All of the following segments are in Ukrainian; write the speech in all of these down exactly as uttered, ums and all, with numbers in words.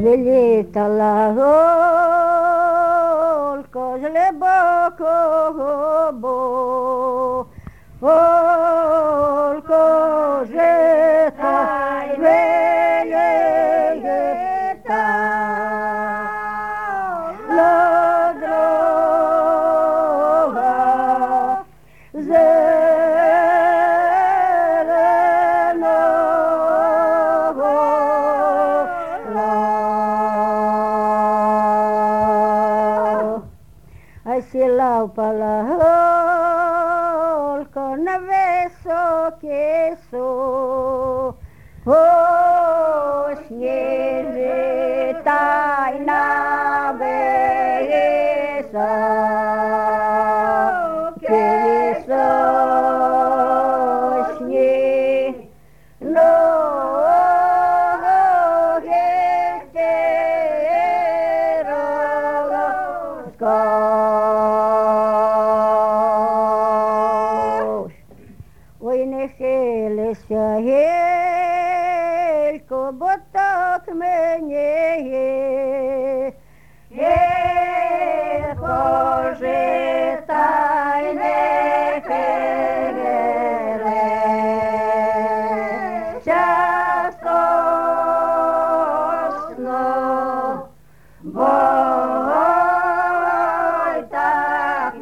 Вилітала голка з глибокого бо, голко жита й виліта, на дорога зеленого лана. А сіла впала голка на високий су, ось ніжи та й на високий сосні, ноги розкош. Ой, не хилися, гілько, бо так мені є. Гілько жита й не хилися сосно, бо й так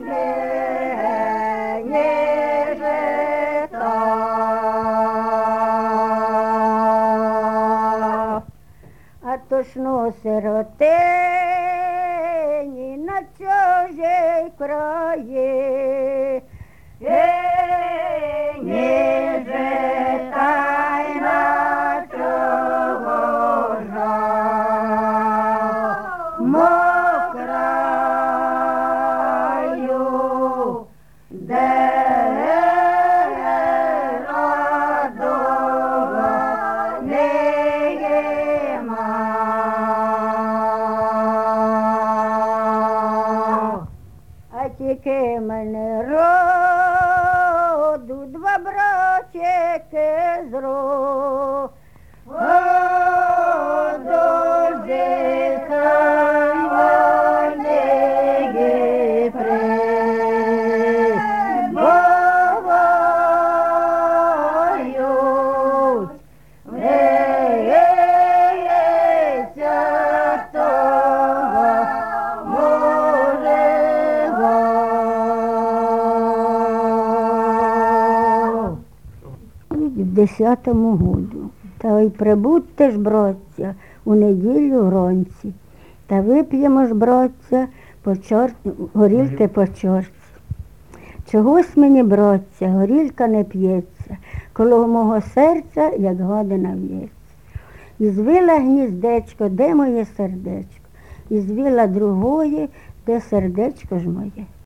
мені жита. А точно сиротині на чужій краї, ні жита й на чужа мокраю, де радова нема. А тільки мене роду два братчики з роду зітхані прибувають, виється того мужего. В десятому году. Та й прибудьте ж, браття, у неділю вранці, та вип'ємо ж, браття, по чор... горілки по чорці. Чогось мені, браття, горілка не п'ється, коло мого серця, як гадина в'ється. І звила гніздечко, де моє сердечко, і звила другої, де сердечко ж моє.